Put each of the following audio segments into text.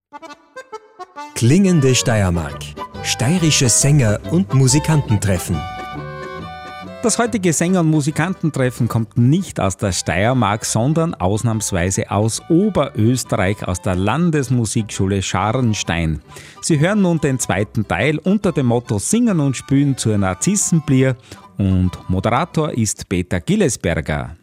Klingende Steiermark. Steirische Sänger und Musikantentreffen. Das heutige Sänger- und Musikantentreffen kommt nicht aus der Steiermark, sondern ausnahmsweise aus Oberösterreich, aus der Landesmusikschule Scharnstein. Sie hören nun den zweiten Teil unter dem Motto Singen und Spielen zur Narzissenblier und Moderator ist Peter Gillesberger.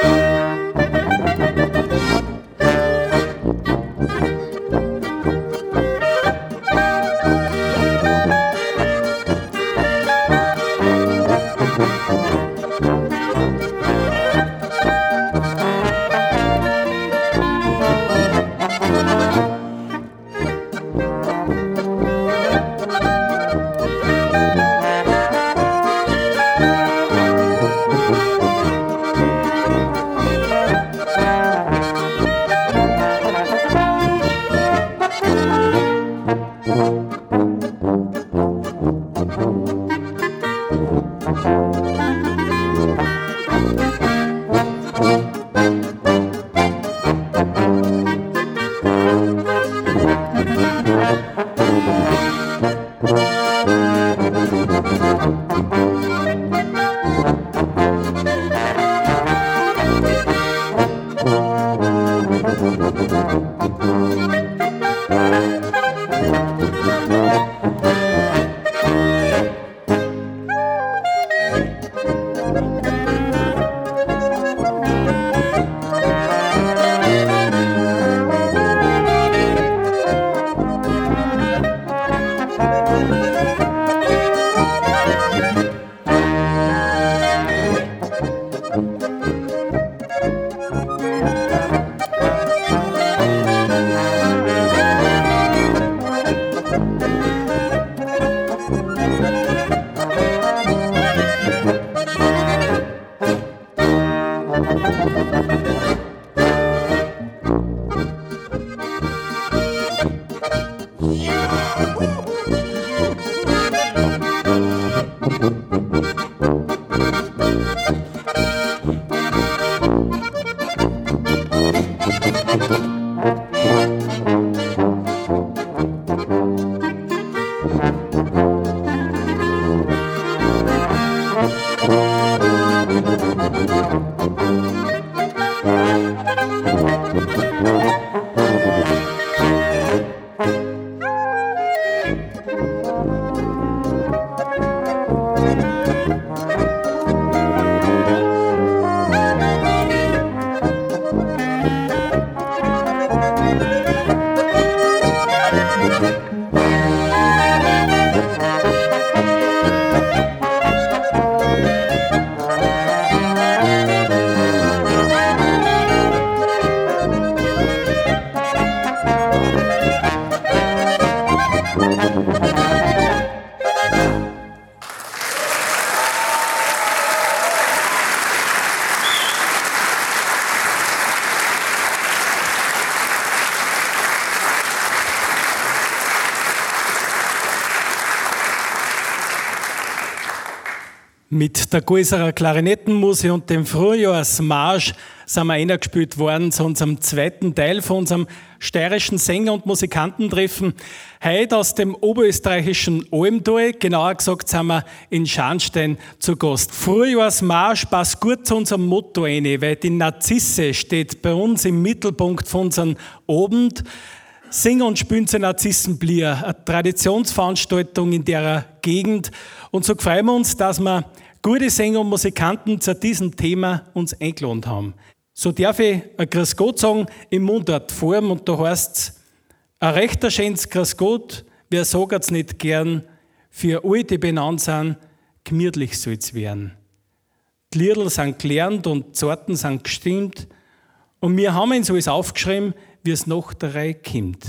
Mit der Gulserer Klarinettenmusik und dem Frühjahrsmarsch sind wir eingespielt worden zu unserem zweiten Teil von unserem steirischen Sänger- und Musikantentreffen. Heute aus dem oberösterreichischen Almtal, genauer gesagt sind wir in Scharnstein zu Gast. Frühjahrsmarsch passt gut zu unserem Motto rein, weil die Narzisse steht bei uns im Mittelpunkt von unserem Abend. Singen und Spielen zur Narzissenblier, eine Traditionsveranstaltung in der Gegend. Und so freuen wir uns, dass wir gute Sänger und Musikanten zu diesem Thema uns eingeladen haben. So darf ich ein Grüß Gott sagen im Mundartform und da heißt es, ein rechter schönes Grüß Gott, wer sagt es nicht gern, für alle, die benannt sind, gemütlich soll es werden. Die Liedl sind gelernt und die Sorten sind gestimmt und wir haben uns alles aufgeschrieben, wie es nach der Reihe kommt.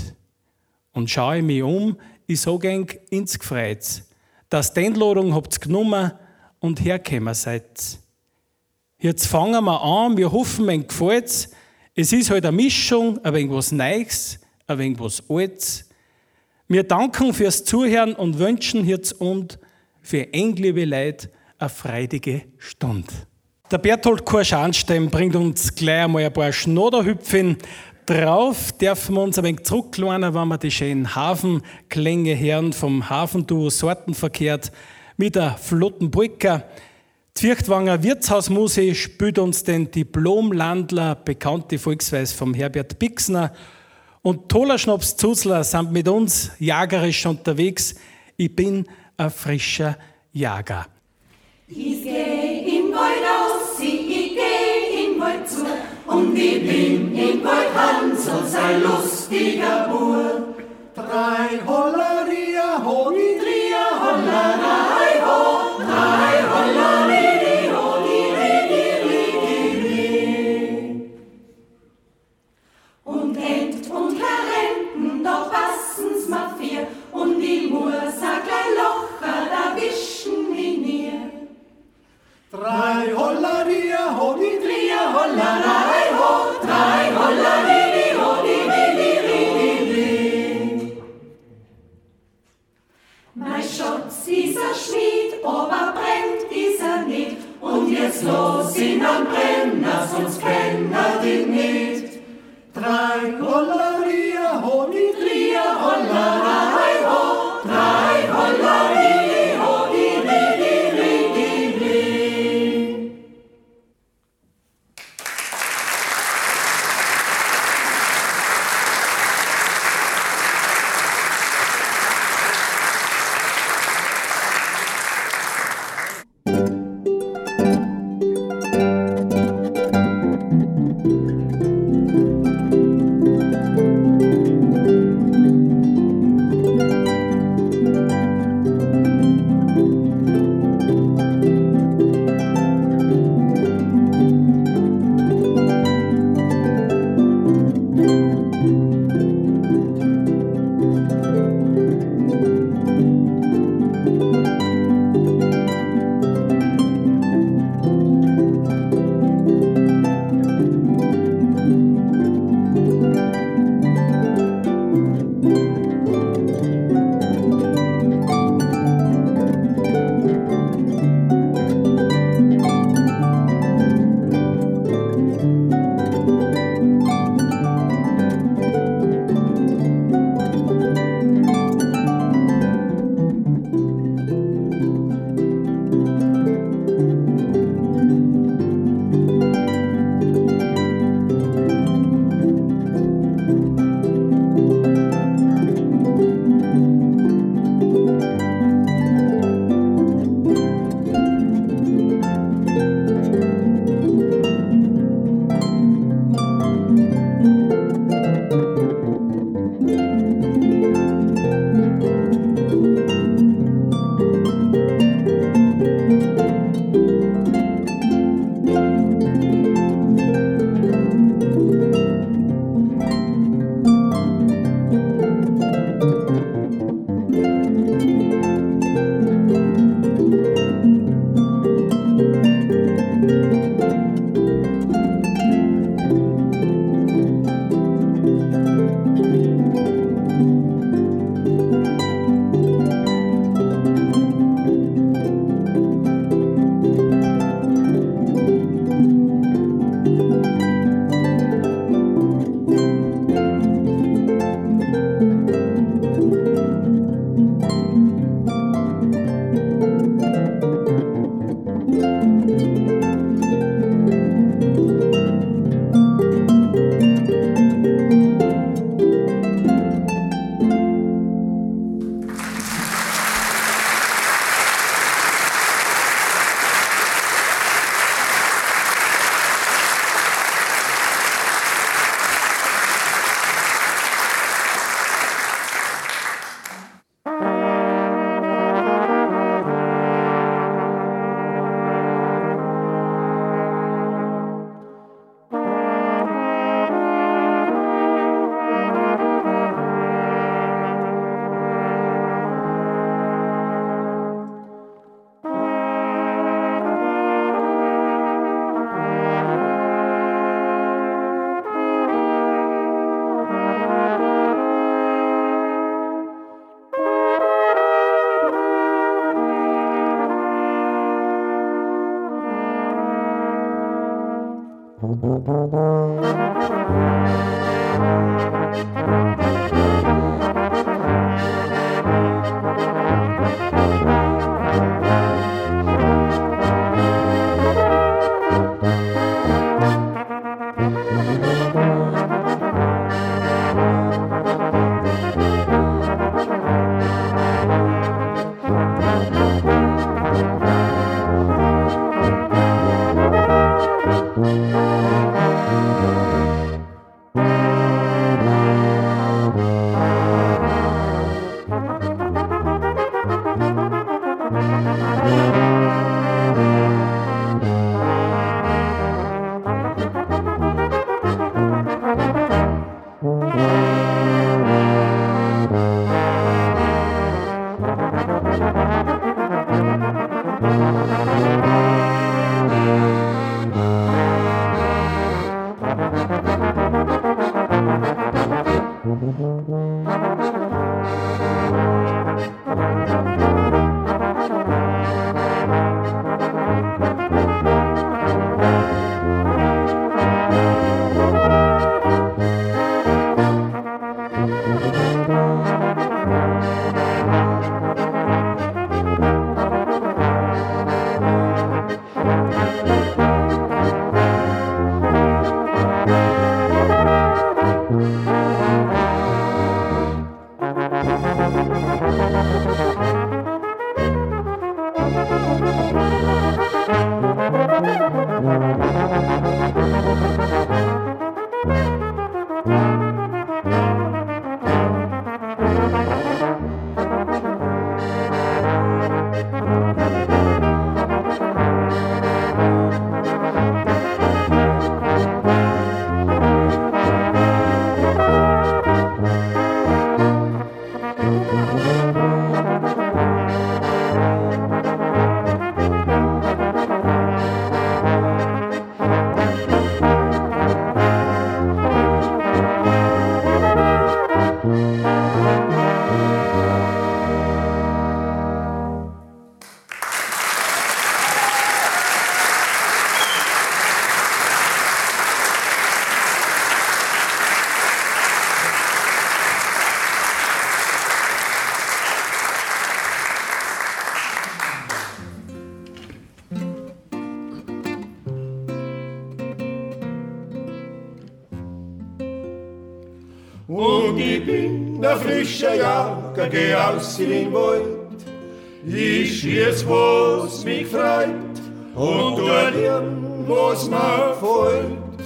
Und schaue ich mich um, ich sage euch ins Gefreut, dass die Einladung habt ihr genommen und hergekommen seid. Jetzt fangen wir an, wir hoffen, euch gefällt's. Es ist halt eine Mischung, ein wenig was Neues, ein wenig was Altes. Wir danken fürs Zuhören und wünschen jetzt und für eng liebe Leute eine freudige Stunde. Der Berthold Chor Scharnstein bringt uns gleich einmal ein paar Schnoderhüpfen. Drauf dürfen wir uns ein wenig zurücklehnen, wenn wir die schönen Hafenklänge hören vom Hafenduo Sortenverkehrt mit der flotten Polka. Die Vierchtwanger Wirtshausmusik spielt uns den Diplomlandler, bekannte Volksweise vom Herbert Bixner. Und Toller Schnaps Zuzler sind mit uns jagerisch unterwegs. Ich bin ein frischer Jager. Ich geh in Wald aus, ich geh in Wald zu, und ich bin in Wald Hans, so ein lustiger Bub. Drei Hollaria, ho, die Dria, Hollerei, ho, drei Hollari, ho, die. Und Ent und Karenten, da passen's ma vier, und die muss a klein Locher, da wischen mich nie. Drei Hollaria, ho, die Dria, Hollerei, ho, drei Hollari, ho, die. Mein Schatz ist ein Schmied, aber brennt ist er nicht. Und jetzt los ihn am Brenner, sonst kennt er dich nicht. Drei Hollaria, ho, die Dria, Hollerei, ho, drei Hollari, ho, die. Und ich bin der frische Jagd, geh aus in den Wald. Ich schieß, was mich freut, und tu lernen, was mir gefällt.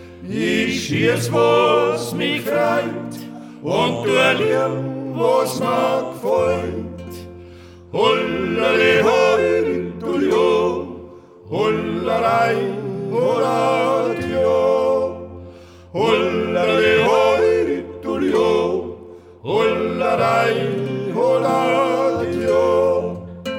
Ich schieß, was mich freut, und tu lernen, was mir gefällt. Hollere, holl, tulio, hollerei, horatio. Hollere, holl, tulio, hollerei, horatio.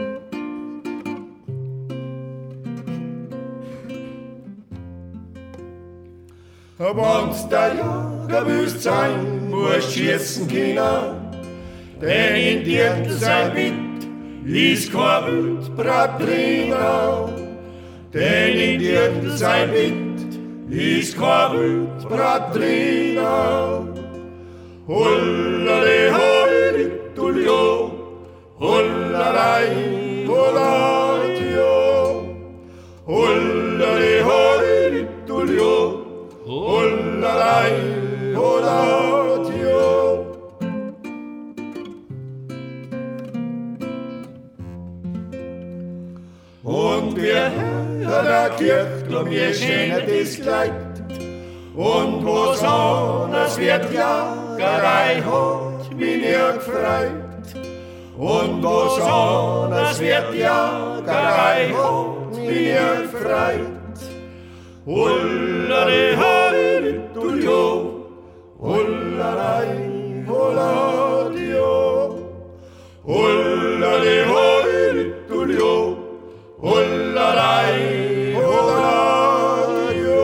Wenn's der Jäger willst sein, musst schießen können, denn in dir sein Wind ist kein Wildbrat drinnen. Denn in dir sein Wind ist kein Wildbrat drinnen. Hollere, holl, tulio, hollerei, horatio. Hollere, holl, tulio, hollerei, horatio. Und wir hören der Kirchglocke, wie schön das Kleid. Und was anderes wird Jagerei hat mich nie gefreut. Und was anderes wird Jagerei hat mich nie gefreut. Hollere, holl, tulio, hollerei, horatio. Hollere, holl, tulio, hollerei, horatio.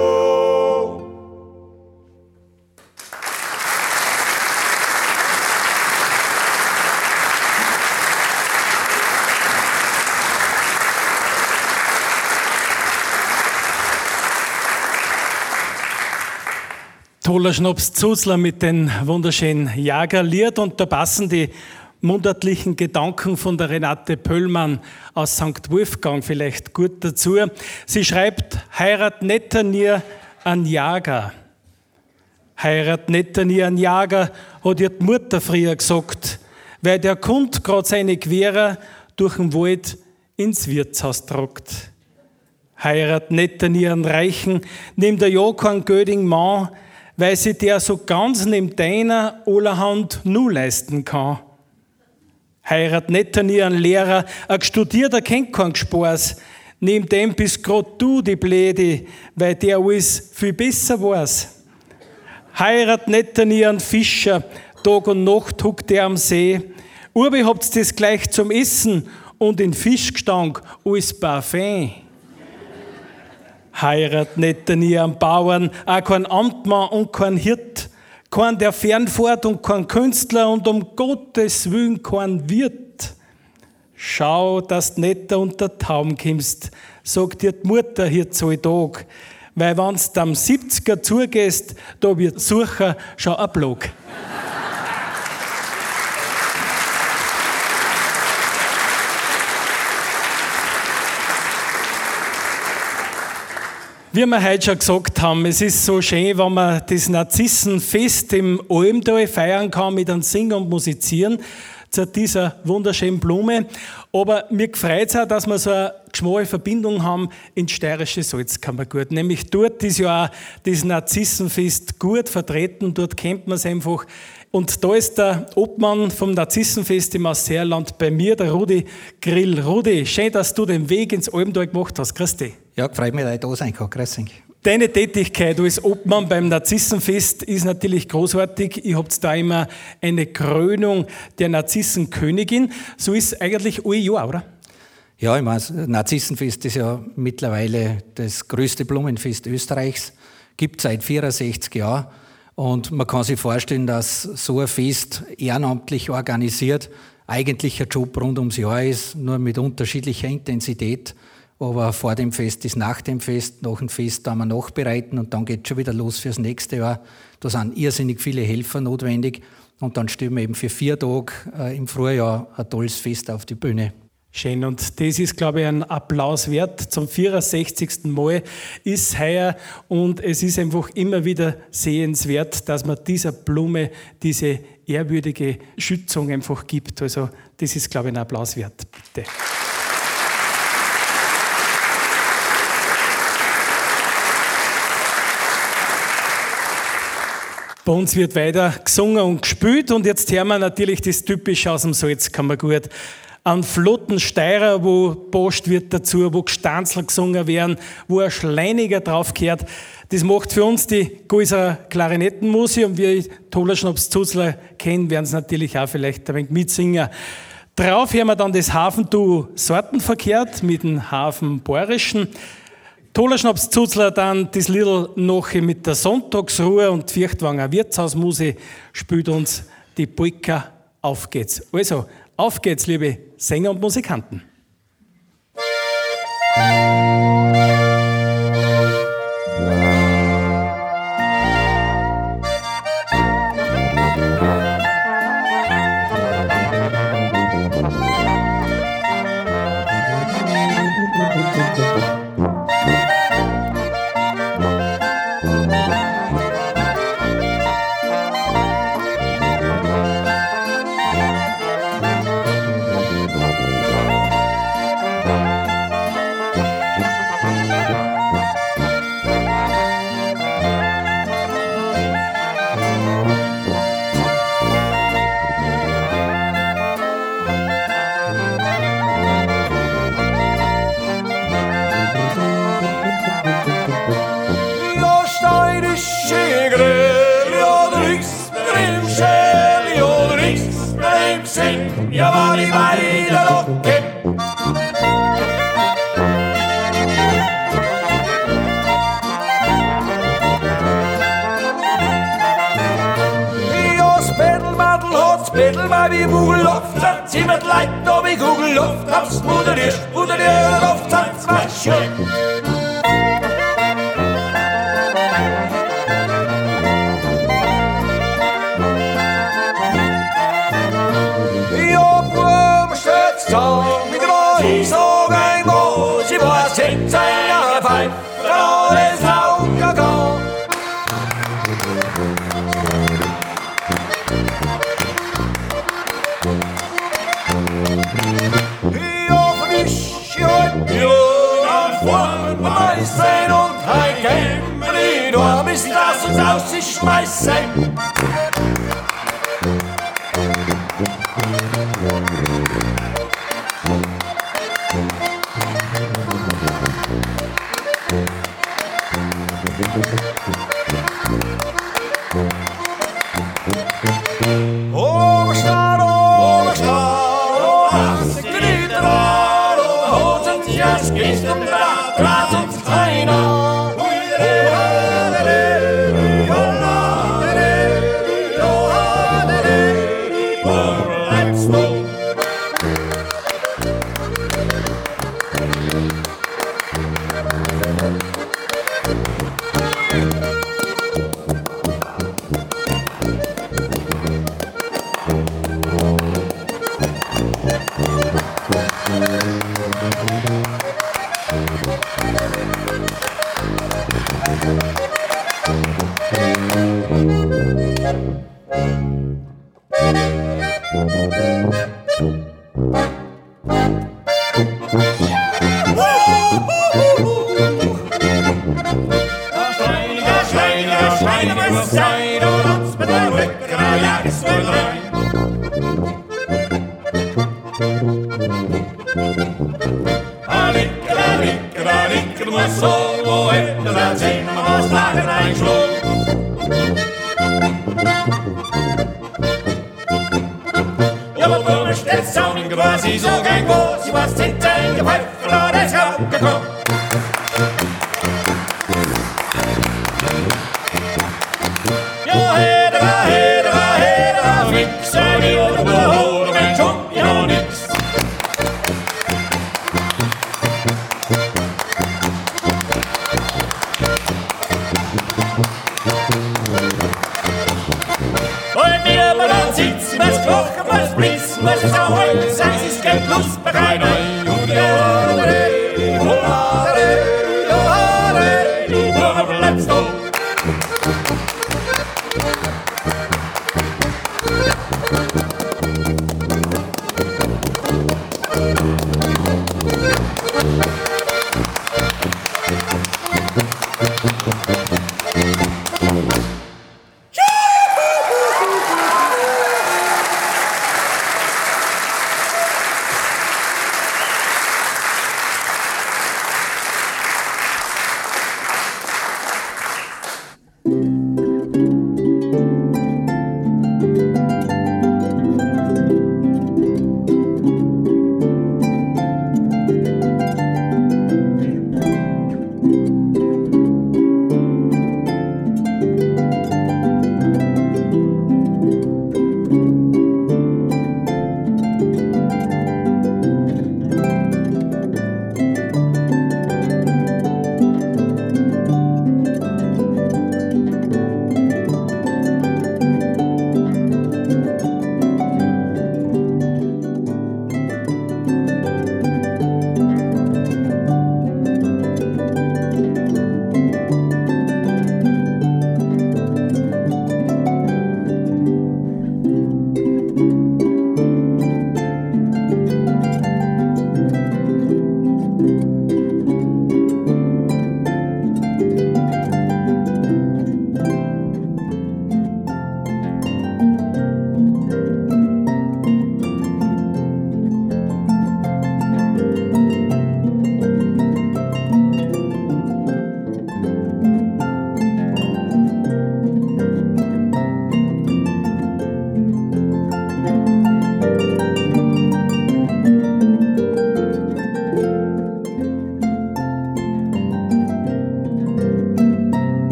toller Schnapszusler mit den wunderschönen Jagerlied und da passen die mundartlichen Gedanken von der Renate Pöllmann aus St. Wolfgang vielleicht gut dazu. Sie schreibt, heirat netter nie an Jager. Heirat netter nie an Jager, hat ihr die Mutter früher gesagt, weil der Kund grad seine Querer durch den Wald ins Wirtshaus tragt. Heirat netter nie an Reichen, nimm der ja kein gödigen Mann, weil sie der so ganz neben deiner allerhand nur leisten kann. Heirat netter nie an Lehrer, ein Studierter kennt keinen Spaß, neben dem bist grad du die Bläde, weil der alles viel besser weiß. Heirat netter nie an Fischer, Tag und Nacht huckt der am See, Urbi habt's das gleich zum Essen und in Fischgestank alles Parfum. Heirat netter nie an Bauern, auch kein Amtmann und kein Hirt, kein der fernfährt und kein Künstler und um Gottes Willen kein Wirt. Schau, dass du nicht unter den Taum kommst, sagt dir die Mutter hier zu Tag, weil wenn's am 70er zugehst, da wird Sucher schon ein Blog. Wie wir heute schon gesagt haben, es ist so schön, wenn man das Narzissenfest im Almtal feiern kann mit einem Singen und Musizieren zu dieser wunderschönen Blume. Aber mir freut es auch, dass wir so eine geschmackige Verbindung haben ins steirische Salzkammergut. Nämlich dort ist ja auch das Narzissenfest gut vertreten, dort kennt man es einfach. Und da ist der Obmann vom Narzissenfest im Ausseerland bei mir, der Rudi Grill. Rudi, schön, dass du den Weg ins Almtal gemacht hast. Grüß dich. Ja, freut mich, dass ich da sein kann. Grüß dich. Deine Tätigkeit als Obmann beim Narzissenfest ist natürlich großartig. Ihr habt da immer eine Krönung der Narzissenkönigin. So ist es eigentlich alle Jahr, oder? Ja, ich meine, das Narzissenfest ist ja mittlerweile das größte Blumenfest Österreichs. Gibt seit 64 Jahren. Und man kann sich vorstellen, dass so ein Fest ehrenamtlich organisiert eigentlich ein Job rund ums Jahr ist, nur mit unterschiedlicher Intensität. Aber vor dem Fest ist nach dem Fest, nach dem Fest da wir nachbereiten und dann geht es schon wieder los fürs nächste Jahr. Da sind irrsinnig viele Helfer notwendig und dann stellen wir eben für 4 Tage im Frühjahr ein tolles Fest auf die Bühne. Schön, und das ist, glaube ich, ein Applaus wert. Zum 64. Mal ist heuer und es ist einfach immer wieder sehenswert, dass man dieser Blume diese ehrwürdige Schützung einfach gibt. Also das ist, glaube ich, ein Applaus wert. Bitte. Bei uns wird weiter gesungen und gespielt und jetzt hören wir natürlich das Typische aus dem Salzkammergut. An flotten Steirer, wo Post wird dazu, wo Gestanzler gesungen werden, wo ein Schleiniger draufgehört. Das macht für uns die Gäuser Klarinettenmusik und wir toller Schnapszusler kennen, werden es natürlich auch vielleicht ein wenig mitsingen. Drauf hören wir dann das Hafenduo Sortenverkehrt mit dem Hafenbayerischen. Toller Schnapszusler dann das Liedl noch mit der Sonntagsruhe und die Vierchtwanger Wirtshausmusik spielt uns die Polka Auf geht's. Also, auf geht's, liebe Sänger und Musikanten. Ja, war die beide Locken. Ja, Spädelmadel hat Spädelmal wie Vogelluft, sagt sie mit Leid, da wie Kugelluft, hab's Mutter dir Luft, sagt's was schön. Ja, frisch, ja, ja, vor bei sein und ein Gämmli, du bist das uns auszuschmeißen.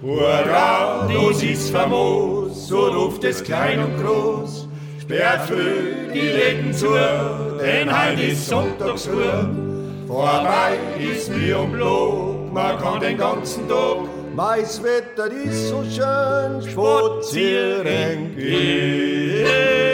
Hurra, das ist famos, so ruft es klein und groß. Sperrt früh die Läden zu, denn heut ist Sonntagsruhe. Vorbei ist wie um Blut, man kann den ganzen Tag. Mais Wetter ist so schön, spazieren gehen.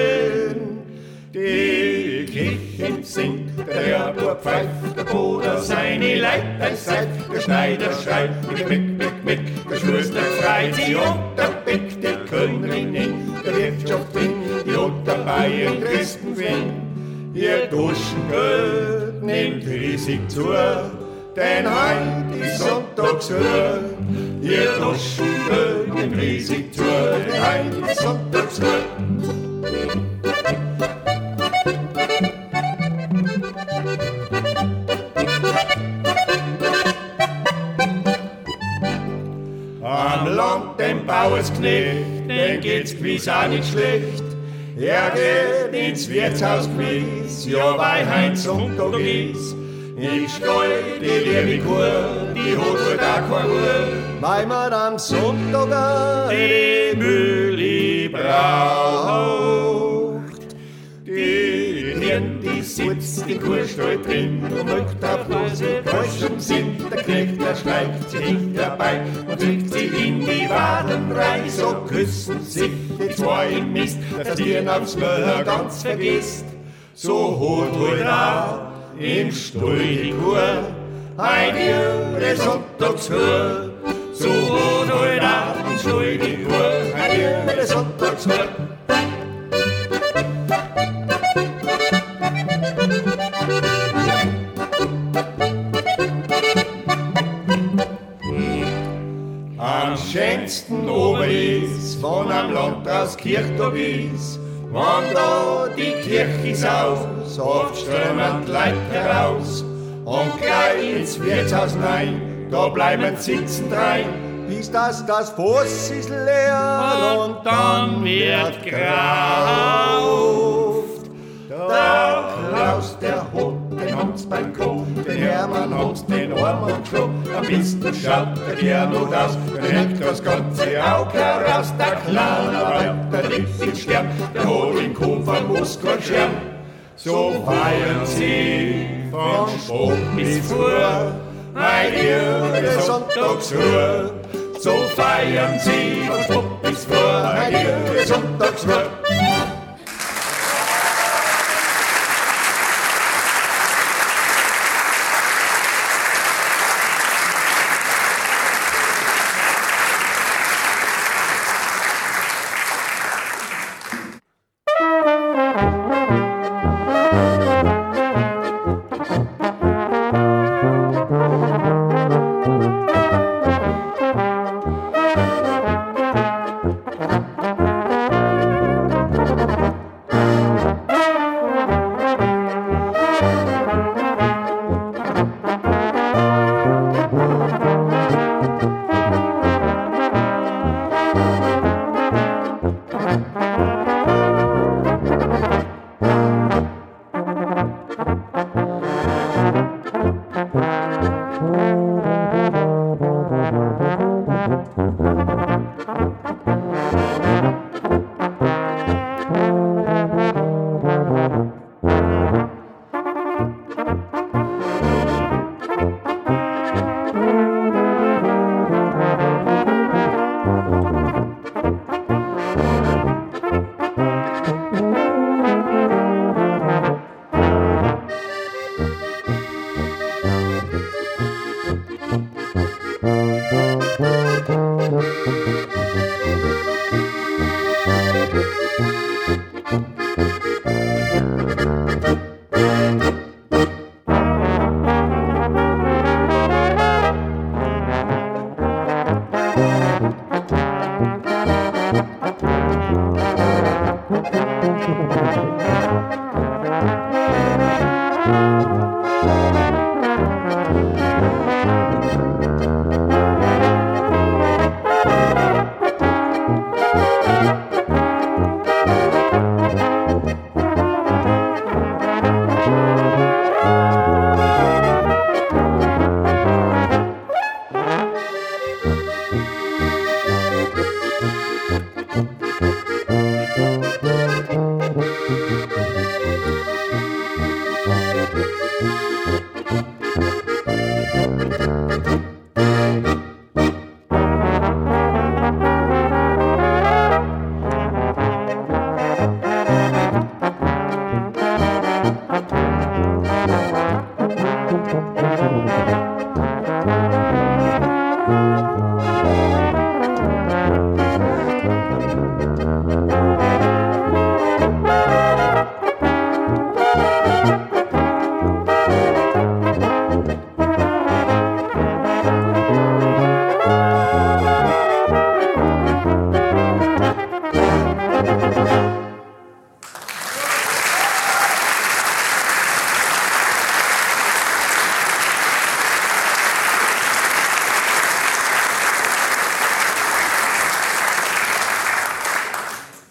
Die Kirchen singt, der Bub pfeift, der Bruder seine Leiter seit, der Schneider schreit, mick, mick, mick, der Schuster freit sie und der Beck, die Königin, der Wirtschaftin, die hat dabei den größten Wind. Ihr Duschengeld nimmt riesig zu, denn heut ist Sonntagsruhe. Ihr Duschengeld nimmt riesig zu, denn heut ist Sonntagsruhe. Am Land dem Bauersknecht, den geht's gewiss auch nicht schlecht. Er geht ins Wirtshaus gewiss, ja weil heut Sonntag ist. Ich steu die liebe Kuh, die hat wohl auch keine Ruhe, Weil man am Sonntag die Mühle braucht. Die Hirn, die sitzt im Kuhstall drin und mögt auf Hose Koschen sind. Der Knecht, der schleicht sie nicht dabei und drückt sie in die Waden rein. So küssen sich die zwei im Mist, dass die aufs Möller ganz vergisst. So holt wohl da im Stall die Kuh heut ihre Sonntagsruhe. So holt wohl da im Stall die Kuh heut ihre Sonntagsruhe. Am schönsten oben ist, wenn am Landhaus Kirchtag ist, wenn da die Kirche ist aus, oft strömen die Leute heraus und gleich ins Wirtshaus rein, da bleiben sitzen drein, bis das Fass ist leer und dann wird gerauft. Der Klaus, der hat den Hans beim Kopf, den Hermann hat den Arm am Kopf. Am besten schaut der Gernot aus, der hängt das ganze Auge heraus. Der Kleine bleibt der Lieblingsstern, der hat den Kopf am Muskelschirm. So feiern sie von Sport bis vor, heut ihre Sonntagsruhe. So feiern sie von Sport bis vor, heut ihre Sonntagsruhe.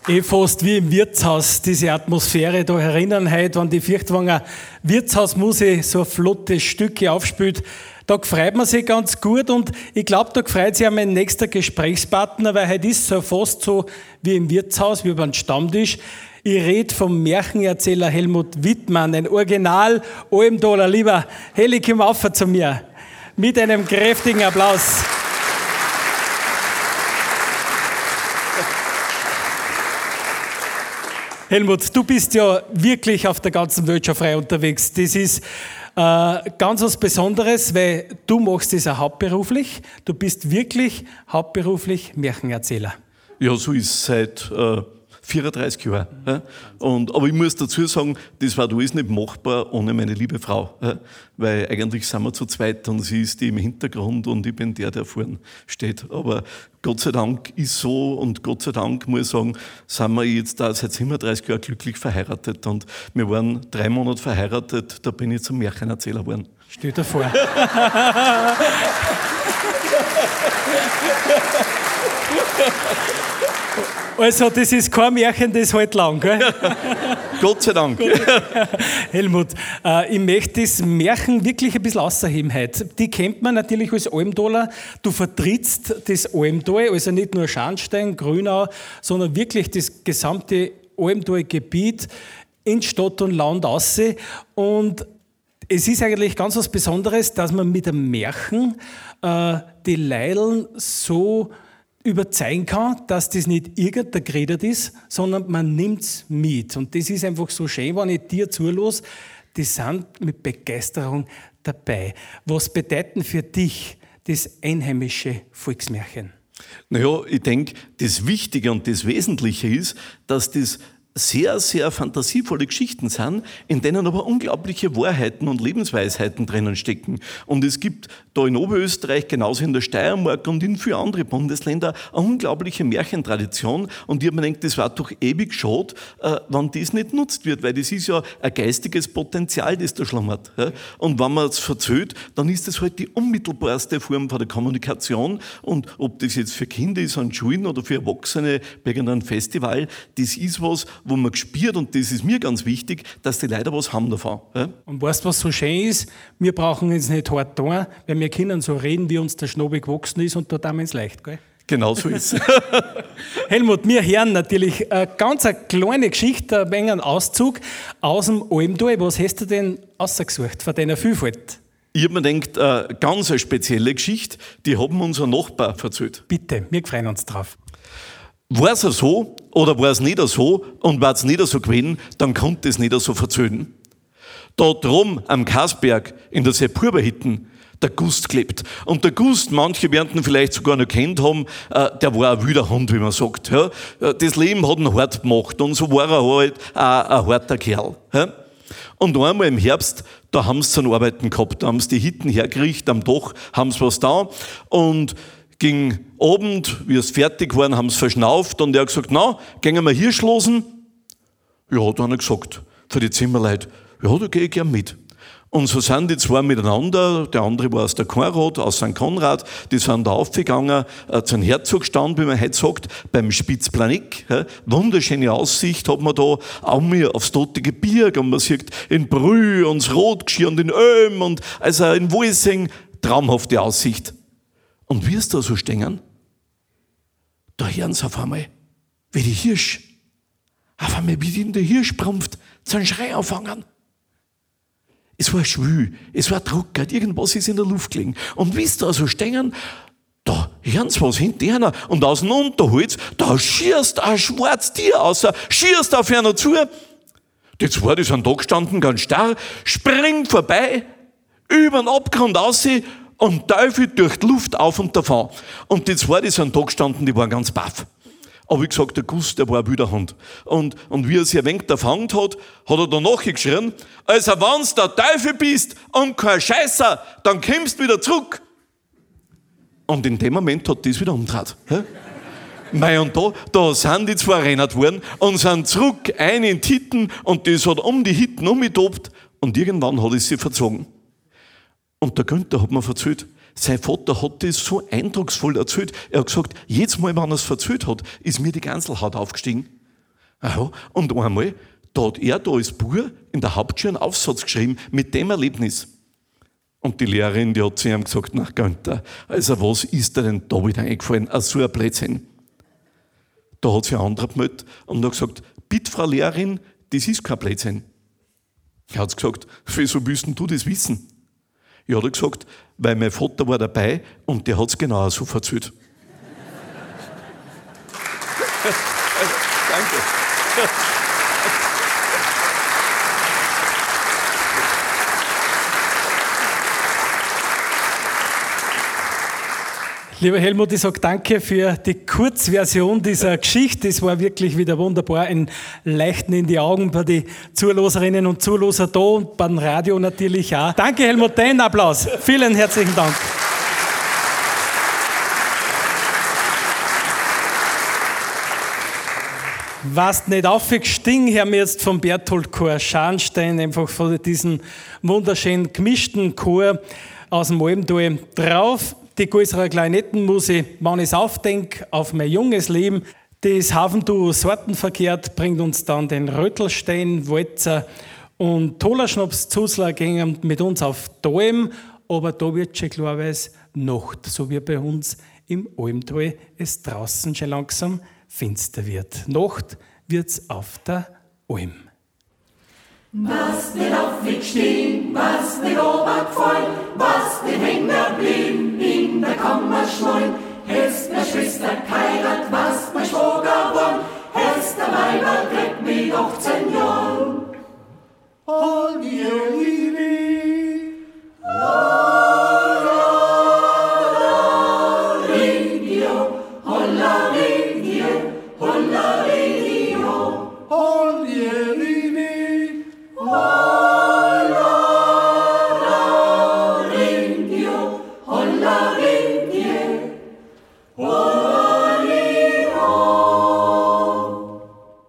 Fast wie im Wirtshaus, diese Atmosphäre da erinnern heute, wenn die Fürchtwanger Wirtshausmusik so flotte Stücke aufspielt. Da freut man sich ganz gut und ich glaube, da freut sich auch mein nächster Gesprächspartner, weil heute ist so fast so wie im Wirtshaus, wie beim Stammtisch. Ich rede vom Märchenerzähler Helmut Wittmann, ein Original Almdaler. Lieber Heli, komm auf zu mir mit einem kräftigen Applaus. Helmut, du bist ja wirklich auf der ganzen Welt schon frei unterwegs. Das ist ganz was Besonderes, weil du machst das auch hauptberuflich. Du bist wirklich hauptberuflich Märchenerzähler. Ja, so ist es seit 34 Jahren. Ja. Aber ich muss dazu sagen, das war alles nicht machbar ohne meine liebe Frau. Ja. Weil eigentlich sind wir zu zweit und sie ist die im Hintergrund und ich bin der vorne steht. Aber Gott sei Dank ist so und Gott sei Dank, muss ich sagen, sind wir jetzt da seit 37 Jahren glücklich verheiratet. Und wir waren 3 Monate verheiratet, da bin ich zum Märchenerzähler geworden. Stell dir vor. Also, das ist kein Märchen, das hält lang, gell? Gott sei Dank. Helmut, ich möchte das Märchen wirklich ein bisschen außerheben heute. Die kennt man natürlich als Almdaler. Du vertrittst das Almtal, also nicht nur Scharnstein, Grünau, sondern wirklich das gesamte Almtal-Gebiet in Stadt und Land raus. Und es ist eigentlich ganz was Besonderes, dass man mit einem Märchen die Leideln so überzeugen kann, dass das nicht irgendein Geredet ist, sondern man nimmt es mit. Und das ist einfach so schön, wenn ich dir zulasse, die sind mit Begeisterung dabei. Was bedeutet für dich das einheimische Volksmärchen? Naja, ich denke, das Wichtige und das Wesentliche ist, dass das sehr, sehr fantasievolle Geschichten sind, in denen aber unglaubliche Wahrheiten und Lebensweisheiten drinnen stecken. Und es gibt da in Oberösterreich, genauso in der Steiermark und in vielen anderen Bundesländern, eine unglaubliche Märchentradition. Und ich habe mir gedacht, das war doch ewig schade, wenn das nicht genutzt wird, weil das ist ja ein geistiges Potenzial, das da schlummert. Und wenn man es verzählt, dann ist das halt die unmittelbarste Form von der Kommunikation. Und ob das jetzt für Kinder ist an Schulen oder für Erwachsene bei einem Festival, das ist was, wo man gespürt, und das ist mir ganz wichtig, dass die Leute was haben davon. Ja? Und weißt du, was so schön ist? Wir brauchen jetzt nicht hart tun, weil wir können so reden, wie uns der Schnabel gewachsen ist, und da tun wir es leicht, gell? Genau so ist es. Helmut, wir hören natürlich eine ganz kleine Geschichte, ein wenig einen Auszug aus dem Almtal. Was hast du denn ausgesucht von deiner Vielfalt? Ich habe mir gedacht, eine ganz spezielle Geschichte, die haben unser Nachbar erzählt. Bitte, wir freuen uns drauf. War es so oder war es nicht so, und war es nicht so gewesen, dann konnte es nicht so verzögern. Da drum am Kasberg in der Sepurberhütten der Gust gelebt. Und der Gust, manche werden ihn vielleicht sogar noch kennt haben, der war ein wilder Hund, wie man sagt. Ja. Das Leben hat ihn hart gemacht und so war er halt auch ein harter Kerl. Ja. Und einmal im Herbst, da haben sie zum Arbeiten gehabt, da haben sie die Hütten hergerichtet, am Dach haben sie was da, und gegen Abend, wie es fertig waren, haben sie verschnauft, und er hat gesagt, na, gehen wir Hirsch losen? Ja, dann hat er gesagt, für die Zimmerleute, ja, da gehe ich gern mit. Und so sind die zwei miteinander, der andere war aus der Konrad, aus St. Konrad, die sind da aufgegangen, zum Herzogstand, wie man heute sagt, beim Spitzplanik. Wunderschöne Aussicht hat man da, auch mir aufs Tote Gebirge, und man sieht in Brühl und das Rotgeschirr und in Öhm und also in Wolsing, traumhafte Aussicht. Und wie es da so stehen, da hören sie auf einmal, wie die Hirsch, auf einmal wie die in der Hirsch brumpft, zum Schrei anfangen. Es war schwül, es war druckert, irgendwas ist in der Luft gelegen. Und wie es da so stehen, da hören sie was hinterher, und aus dem Unterholz, da schießt ein schwarzes Tier raus, schießt auf einer zu. Die zwei, die sind da gestanden, ganz starr, springt vorbei, über den Abgrund raus, und Teufel durch die Luft auf und davon. Und die zwei, die sind da gestanden, die waren ganz baff. Aber wie gesagt, der Gust, der war ein wilder Hund. Und wie er sich ein wenig erfangen hat, hat er dann nachgeschrien, also wenn's der Teufel bist und kein Scheißer, dann kommst du wieder zurück. Und in dem Moment hat das wieder umgedreht. Mei, und da sind die zwei rennert worden und sind zurück ein in die Hitten, und das hat um die Hitten umgetobt, und irgendwann hat es sich verzogen. Und der Günther hat mir erzählt, sein Vater hat das so eindrucksvoll erzählt. Er hat gesagt, jedes Mal, wenn er es erzählt hat, ist mir die Ganselhaut aufgestiegen. Aha. Und einmal, da hat er da als Bub in der Hauptschule einen Aufsatz geschrieben mit dem Erlebnis. Und die Lehrerin, die hat zu ihm gesagt, na Günther, also was ist dir denn da wieder eingefallen? So ein Blödsinn. Da hat sich ein anderer gemeldet und hat gesagt, bitte Frau Lehrerin, das ist kein Blödsinn. Er hat gesagt, wieso willst du das wissen? Ja, hat er gesagt, weil mein Vater war dabei und der hat es genau so erzählt. Danke. Lieber Helmut, ich sage danke für die Kurzversion dieser Geschichte. Es war wirklich wieder wunderbar, ein Leuchten in die Augen bei den Zuhörerinnen und Zuhörer da und beim Radio natürlich auch. Danke Helmut, dein Applaus. Vielen herzlichen Dank. Was nicht aufgestiegen, haben wir jetzt vom Berthold Chor Scharnstein, einfach von diesem wunderschönen gemischten Chor aus dem Almtal drauf. Die größere Klarinettenmusik, wenn ich aufdenke auf mein junges Leben, das Hafenduo Sortenverkehrt bringt uns dann den Rötelstein, Walzer und Tolerschnaps Zusler gehen mit uns auf Dalm, aber da wird schon klarweise Nacht, so wie bei uns im Almtal es draußen schon langsam finster wird. Nacht wird's auf der Alm. Was nicht aufgestiegen, was nicht runtergefallen, was nicht hängen geblieben in der Kammer schneuen. Hast meine Schwester geheiratet, was mein Schwager war, hast der Weiber gekriegt mit 18 Jahren. All ihr Liebe, Radio, Holla Radio, Holla Radio, all ihr Liebe. Holla Radio, Holla Radio, Holli ho.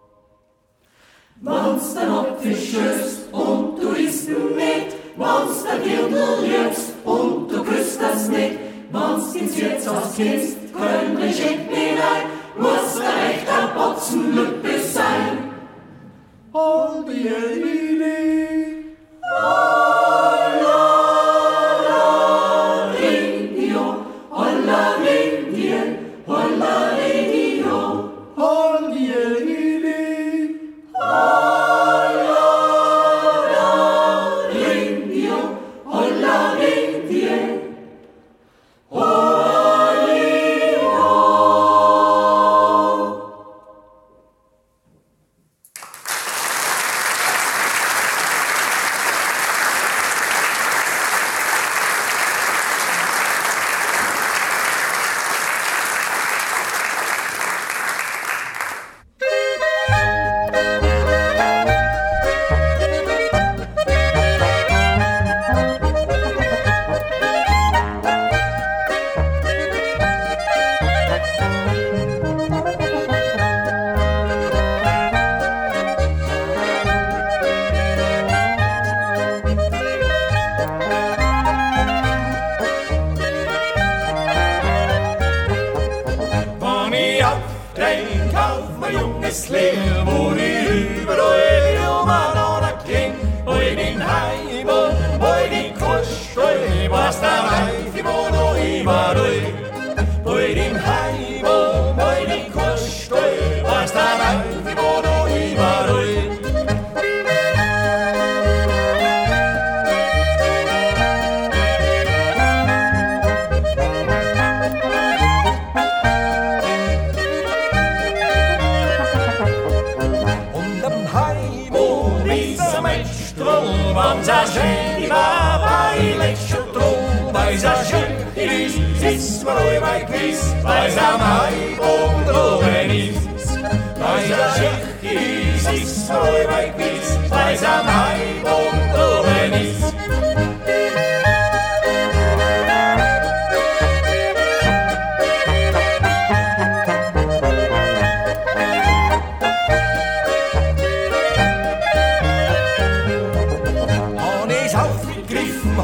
Wenn's den Apfel schöst und du isst ihn nicht, wenn's der Dirndl liebst und du küsst das nicht, wenn's ins Wirtshaus gehst, Köln schenkt nicht ein, muss der rechter Batzen Lüppe sein. All die Liebe, Holla Radio, Holla Radio, Holla Radio, all die Liebe, Holla Radio, Holla Radio, Holli ho.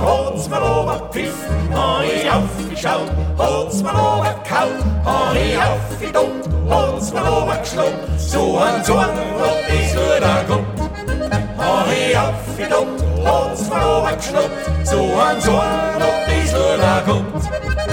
Aufgepfiffen, hab ich aufgeschaut, hat's mir noch gekaut, hab ich aufgedummt, hat's mir runtergeschluckt, so ein Zorn hat das Luder gehabt. Hab ich aufgedummt, hat's mir runtergeschluckt, so ein Zorn hat das Luder gehabt.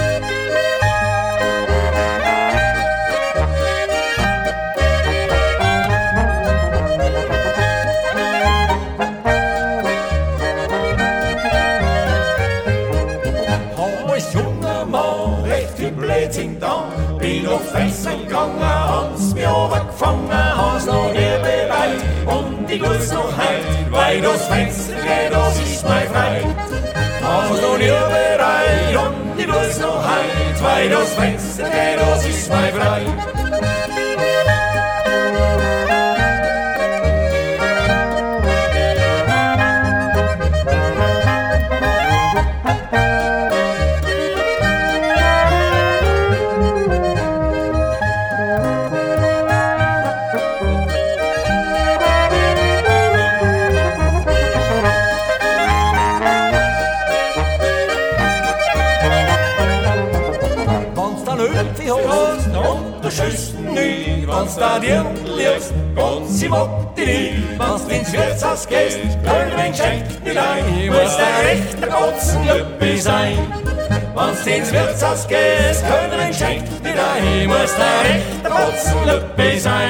Bin auf Fressen gegangen, hab's mir runtergefangen, hab's noch nie bereit und ich tu's noch heut, weil das Fenster geht, das ist mein Frei. Hab's noch nie bereit und ich tu's noch heut, weil das Fenster geht, das ist mein Frei. Wenn's da Dirndl liegst, ganz im Optini, wenn's ins Wirtshaus gehst, Köln schenkt nicht ein, muss der rechte Gotzenlüppi sein. Wenn's ins Wirtshaus gehst, Köln schenkt nicht ein, muss der rechte Gotzenlüppi sein.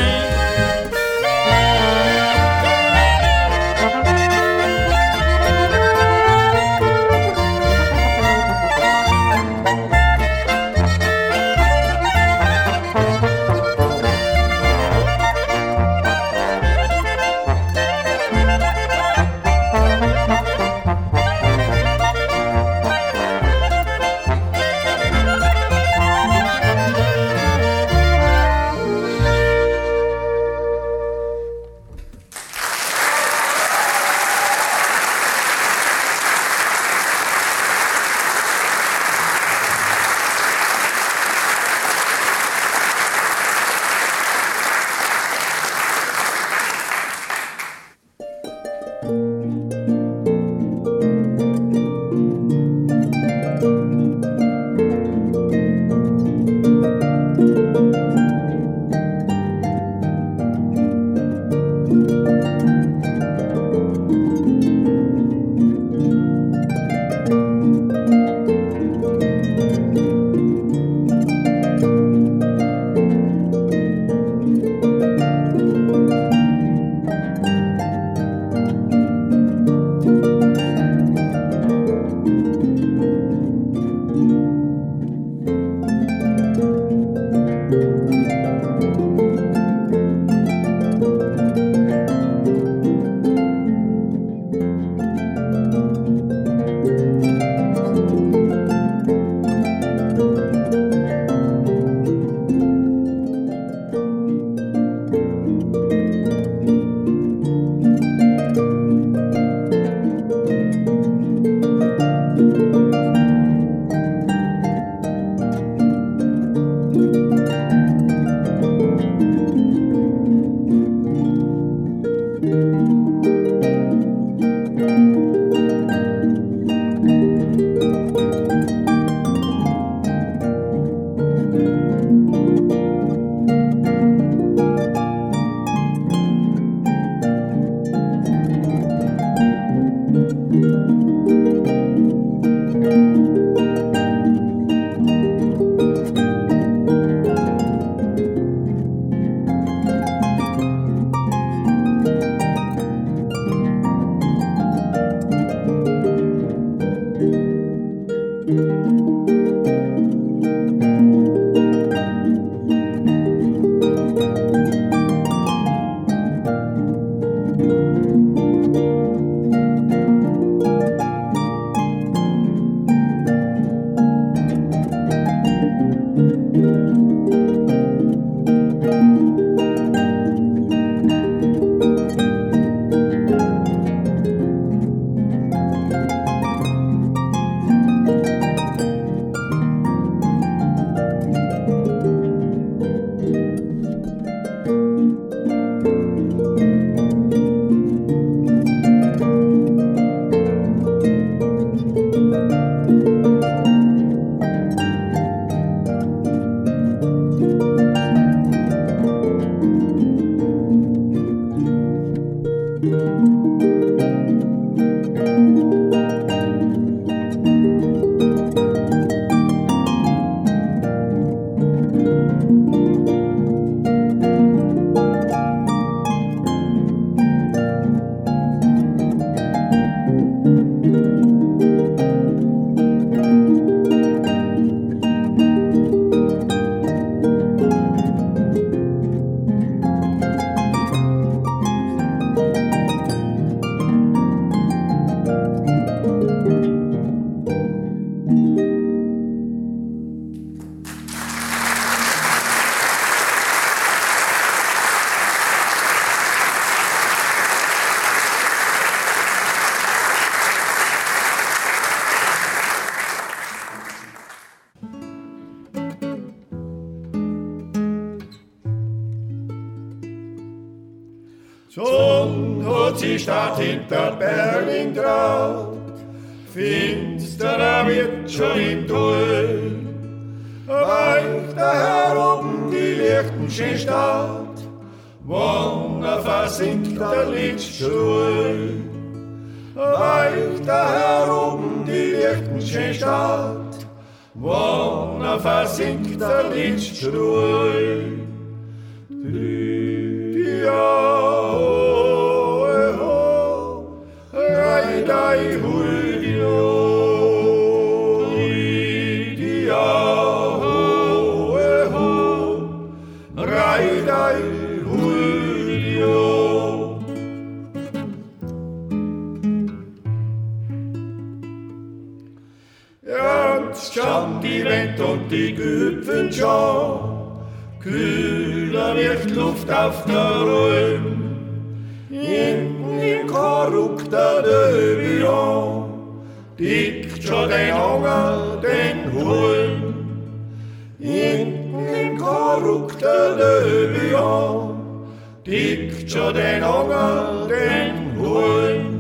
Sonn hat sie Stadt hinter Berlin traut, finsterer wird schon im Tal. Weicht daher oben die Lichtenschein Stadt, wann versinkt der Lichtstuhl. Weicht daher oben die Lichtenschein Stadt, wann versinkt der Lichtstuhl. Ernst schauen die Wind und die Güpfen schon, kühler wird Luft auf der Röhm. Hinten im Korrupter Döbion dickt schon den Hunger, den Hulm. Hinten im Korrupter Döbion dickt schon den Hunger, den Hulm.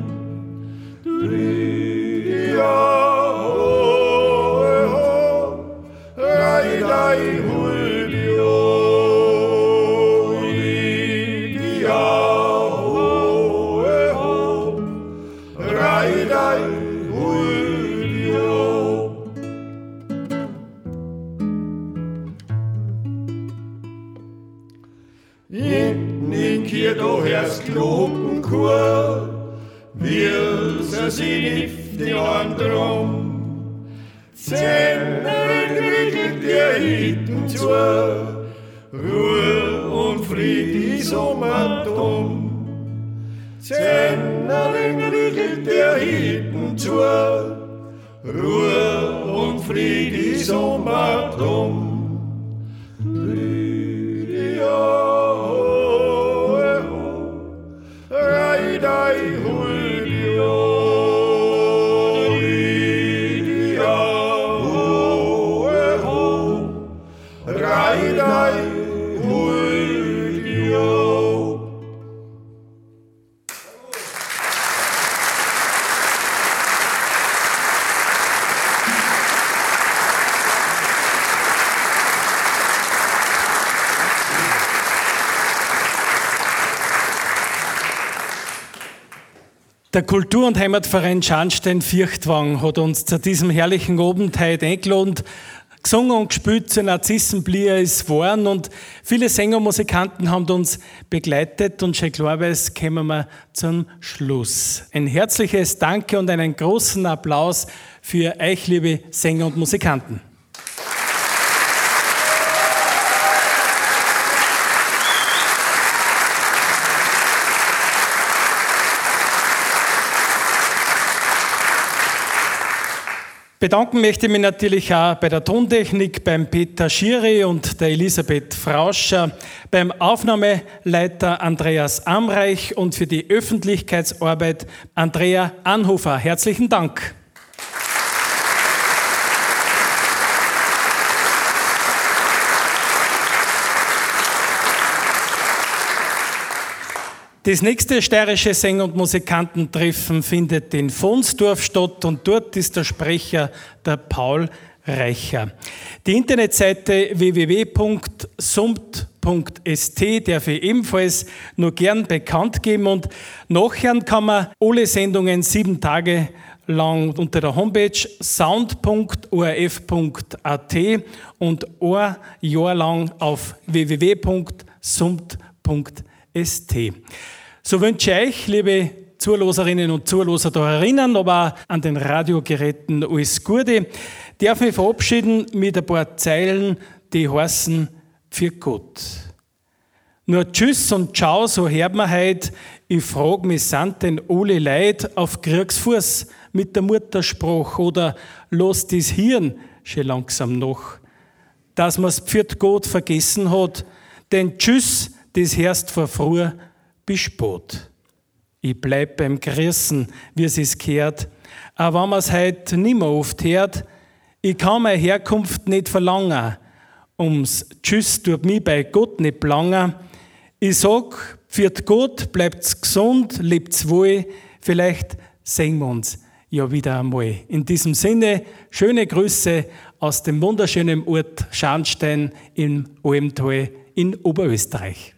Hinten in Kirdo herrscht Glogenchor, will sie nicht die Hand drum. Zehnerin riegelt ihr hinten zu, Ruhe und Fried ist um. Zehnerin riegelt ihr hinten zu, Ruhe und Fried ist um. Der Kultur- und Heimatverein Scharnstein-Vierchtwang hat uns zu diesem herrlichen Abend heute eingeladen. Gesungen und gespielt zu Narzissenblier ist worden und viele Sänger und Musikanten haben uns begleitet und schon klarweise kommen wir zum Schluss. Ein herzliches Danke und einen großen Applaus für euch, liebe Sänger und Musikanten. Bedanken möchte ich mich natürlich auch bei der Tontechnik, beim Peter Schiri und der Elisabeth Frauscher, beim Aufnahmeleiter Andreas Amreich und für die Öffentlichkeitsarbeit Andrea Anhofer. Herzlichen Dank. Das nächste steirische Sänger- und Musikantentreffen findet in Vonsdorf statt und dort ist der Sprecher der Paul Reicher. Die Internetseite www.sumt.st darf ich ebenfalls nur gern bekannt geben und nachher kann man alle Sendungen 7 Tage lang unter der Homepage sound.orf.at und ein Jahr lang auf www.sumt.st. So wünsche ich euch, liebe Zuhörerinnen und Zuhörer da erinnern, aber an den Radiogeräten alles Gute. Darf mich verabschieden mit ein paar Zeilen, die heißen für Gott. Nur Tschüss und Ciao, so hört man heut. Ich frag mich, sind denn alle Leid auf Kriegsfuß mit der Muttersprache oder los das Hirn schon langsam noch, dass man's pfiat Gott vergessen hat, denn Tschüss, das hörst vor früh bis spät. Ich bleib beim Grüßen, wie es gehört, aber wenn man's heut nimmer oft hört, ich kann meine Herkunft nicht verlangen, ums Tschüss tut mich bei Gott nicht belangen. Ich sag, pfiat Gott, bleibt's gesund, lebt's wohl, vielleicht sehen wir uns ja wieder einmal. In diesem Sinne, schöne Grüße aus dem wunderschönen Ort Scharnstein im Almtal in Oberösterreich.